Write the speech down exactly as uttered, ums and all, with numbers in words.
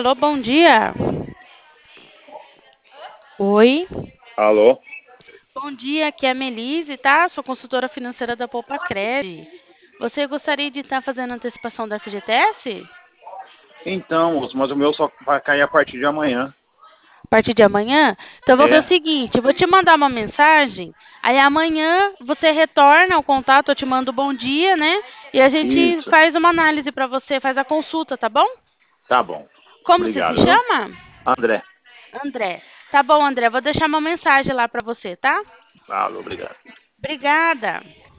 Alô, bom dia. Oi. Alô? Bom dia, aqui é a Melise, tá? Sou consultora financeira da Poupa Cred. Você gostaria de estar fazendo antecipação da F G T S? Então, moço, mas o meu só vai cair a partir de amanhã. A partir de amanhã? Então, eu vou fazer o É, seguinte, eu vou te mandar uma mensagem, aí amanhã você retorna o contato, eu te mando bom dia, né? E a gente isso. faz uma análise para você, faz a consulta, tá bom? Tá bom. Como você se Obrigado, viu? chama? André. André. Tá bom, André, vou deixar uma mensagem lá para você, tá? Alô, obrigado. Obrigada.